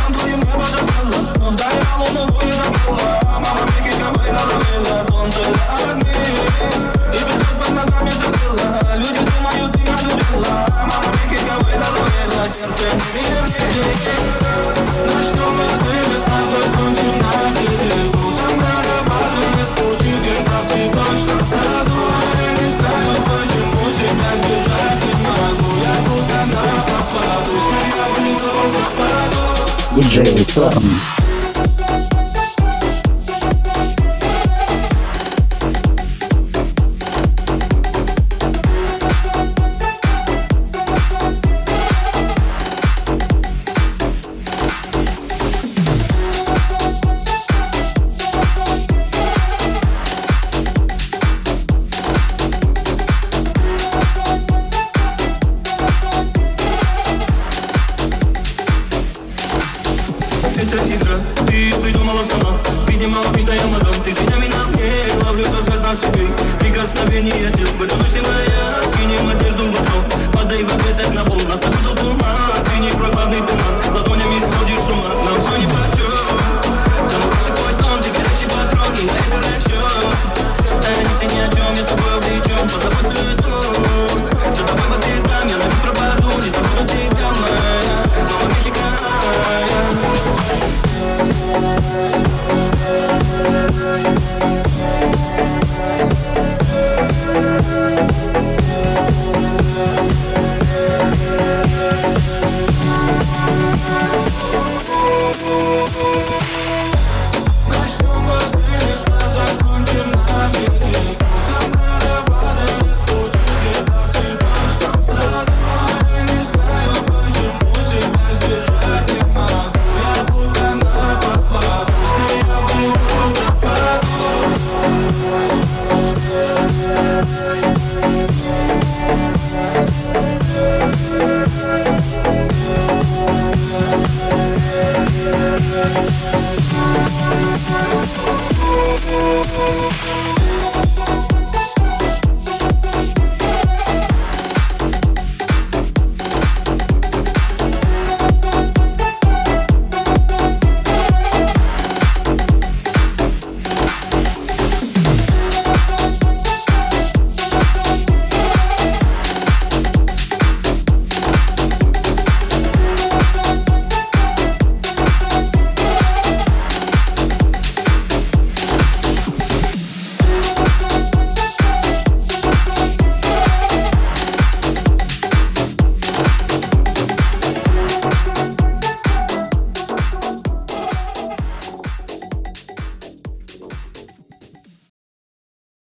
взглядом твоим небо закрыла. Вдали на луну твою закрыла. Мама Мехико bailala, baila, солнце для огней. И песок под ногами закрыла. Люди думают, ты одурела. Мама Мехико bailala, baila, сердце не вернее. Начнем отели, а закончим на берегу. Самара падает, пути где-то в цветочном саду. Я не знаю, почему себя сдержать не могу. Я будто на попаду, с ней я приду на пару. Диджей Торн. Это игра, ты ее придумала сама. Видимо, убитая мадам. Ты тенями на мне, ловлю тот взгляд на себе. Прикосновение тел, в эту ночь ты моя. Скинем одежду в окно, падай в опять на пол. Нас окутал туман, синий прохладный туман. Ладонями сводишь с ума, нам все нипочем. Там лучше твой тон, ты горячий патрон, и на это расчет. Не ни о чем, я тобой увлечен, позабудь суету. За тобой по пятам, я на пропаду. Не забуду тебя, моя мама Мехико. Начнем в отеле, а закончим на берегу. Самара падает, путь где-то в цветочном саду. Я не знаю, почему себя сдержать не могу. Я будто на попаду, с ней я приду на пару.